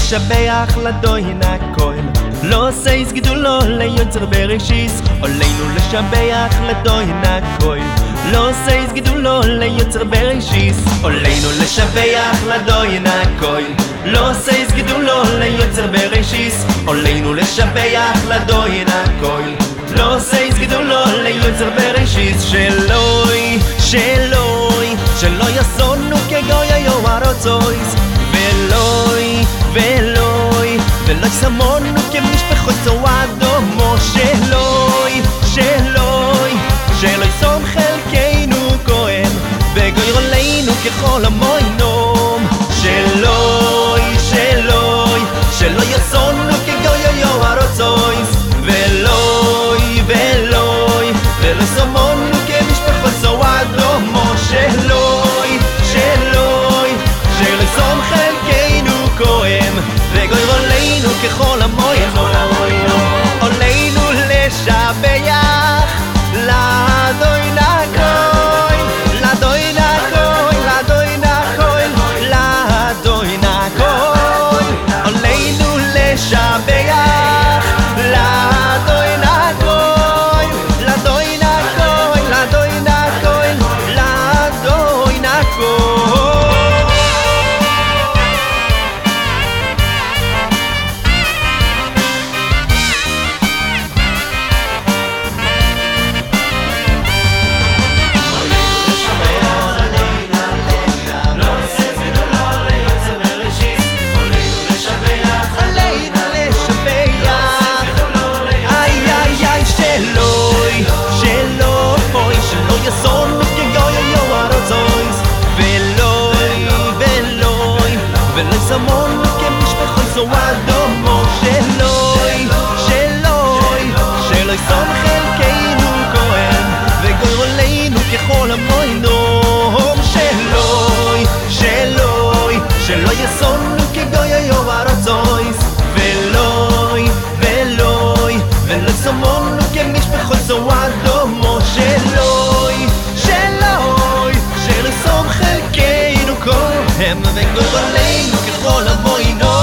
לשבח לדוין הכל לא סייס גדולו ליוצר בראשיס עלינו לשבח לדוין הכל לא סייס גדולו ליוצר בראשיס עלינו לשבח לדוין הכל לא סייס גדולו ליוצר בראשיס עלינו לשבח לדוין הכל לא סייס גדולו ליוצר בראשיס שלוי שלוי שלא יסונו כגוי היו הרוצויס ולוי ולוי ולא יסמונו כמשפחות סועדומו שלוי שלוי שלא יסום חלקנו כהן וגויר עלינו ככל המוינום שלוי שלוי שלא יסונו כגוי היו הרוצויס ולוי ולוי ולא יסמונו כמשפחות סועדומו שלוי שלוי שלא יסום חלקנו כהן וגויר עלינו ככל המוינום עלינו לשבח לדוין הכל לדוין הכל לדוין הכל לדוין הכל עלינו לשבח לדוין הכל לדוין הכל לדוין הכל לדוין הכל סמון כמשפחות סועדומו שלוי שלוי שלוי סום חלקנו כהן וגויר עלינו ככל המוינום שלוי שלוי שלא יסונו כגוי היו הרצויס ולוי ולוי ולא סמונו כמשפחות סועדומו שלוי שלוי שלוי סום חלקנו כהן וגויר עלינו ככל המוינום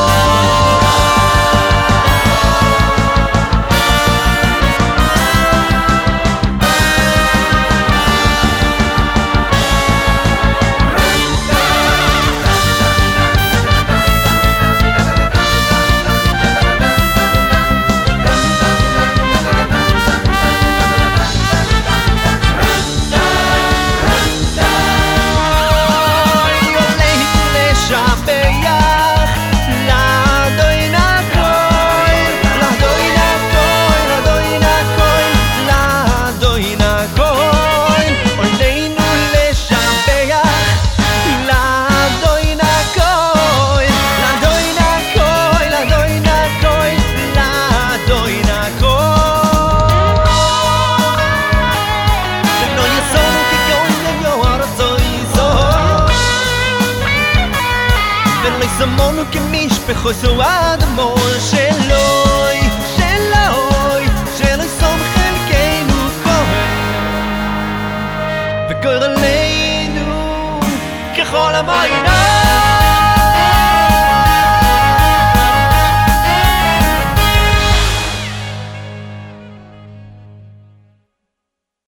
סמונו כמשפחות סועדומו שלוי שלוי שלא יסום חלקנו כהן וגויר עלינו ככל המוינום